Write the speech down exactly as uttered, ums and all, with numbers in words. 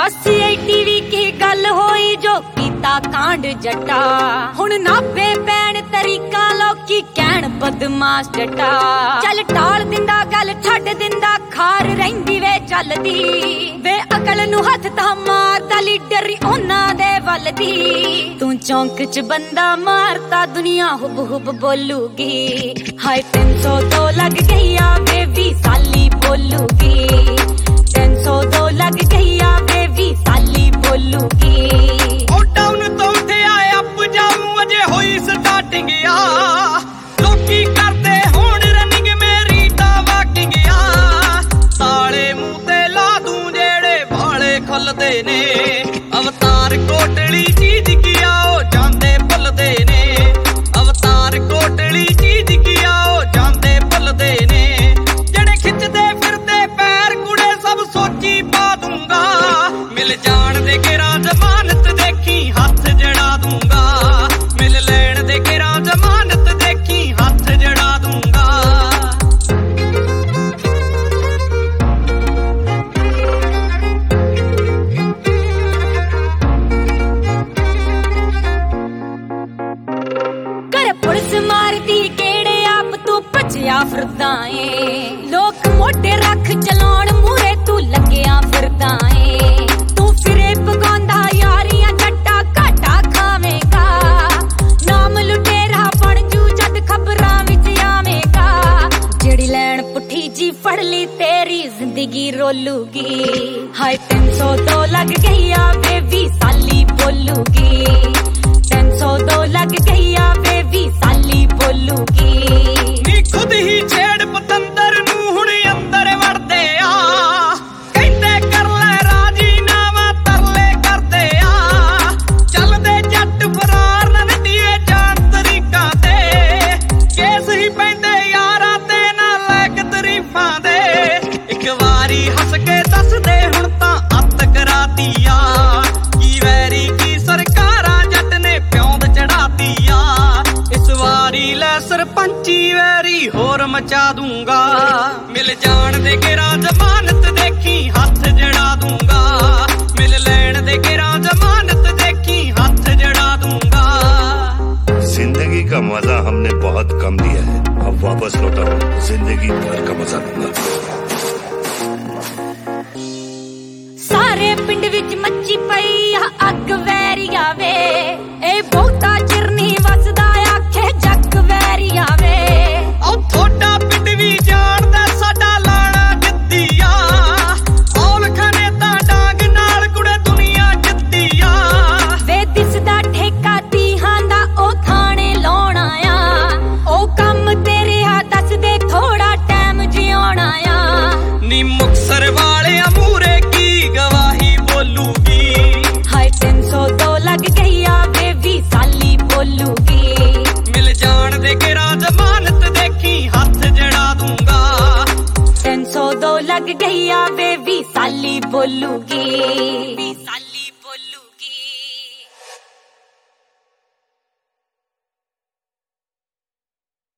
TV की गल होई जो कीता कांड जट्टा हुण नापे पैण तरीका लोकी कहण बदमाश जट्टा चल टाल दिंदा गल छड्ड दिंदा खार रहिंदी वे चलदी वे अकल नू हथ तां मारदा लीडर उन्हां दे वल दी तू चौंक च बंदा मारता दुनिया हुब हुब बोलूगी हाय तीन सौ दो लग गई आ बेबी साली बोलूगी तीन सौ दो लग गई आ बेबी साली बोलूगी ओ डाउन तो उठे आए अप जाऊं अजे होई स्टार्टिंग आ लोकी करदे होण रनिंग मेरी ता वाकिंग आ ताले मुंह ते ला दूं जेड़े भाले खुलदे ने अवतार कोटली चीज किया ओ जांदे भुलदे ने अवतार कोटली चीज किया ओ जांदे भुलदे ने जेड़े खिचदे फिरदे पैर कुड़े सब सोची पा दूंगा मिल जान दे केरा जमानत देखी हाथ जड़ा दूंगा मिल लेन दे केरा जमानत देखी हाथ जड़ा दूंगा कर पुलिस मारती केड़े आप तू भजया फिरदा ए लोक मोटे रख चलाउण मूरे तू लगया फिरदा ए तू फिरे पगांदा यारियां जट्टा घाटा खावेगा नाम लुटेरा बन जू जद खबरां विच आवेगा जेड़ी लैन पुठी जी फड़ ली तेरी जिंदगी रोलूगी हाय तीन सौ दो लग गई आ बेबी साली बोलूगी तीन सौ दो लग गई आ बेबी साली बोलूगी नी खुद ही छेड़ पतंदर नू हुण अंदर वड़दे आ कहंदे कर ले राजी नावा तरले करदे आ चलदे जट फरार न नडिए जान तरीका ते केस ही पैंदे यारां ते ना लैक तरीफां दे इक वारी हस के दस दे हुण तां अत कराती आ की वैरी की सरकारां जट ने प्योंद चढ़ाती आ इस वारी ले सरपंची वैरी होर मचा दूंगा मिल जान दे केरा जमानत देखी हाथ जड़ा दूंगा मिल लेन दे केरा जमानत देखी हाथ जड़ा दूंगा जिंदगी का मजा हमने बहुत कम लिया है अब वापस लौटा जिंदगी भर का मजा लूंगा सारे पिंड विच मच्ची पई आ अग वैरिया वे ए बहुता चिर नहीं वसदा आखे जग वैरिया वे ओ थोड़ा पिंड भी जानदा साडा लाना जिद्दिया औल खाने ता डांग नाल कुड़े दुनिया जिद्दिया वे दिसदा ठेका तीहां दा ओ थाने लाउणा आ ओ कम तेरे आ दस दे थोड़ा टाइम जिउणा आ नी मुक्तसर वाले मूरे की गवाही बोलूगी हाय तीन सौ दो लग गई आ बेबी साली बोलूगी मिल जान दे केरा जमानत देखी हाथ जड़ा दूंगा तीन सौ दो लग गई आ बेबी साली बोलूगी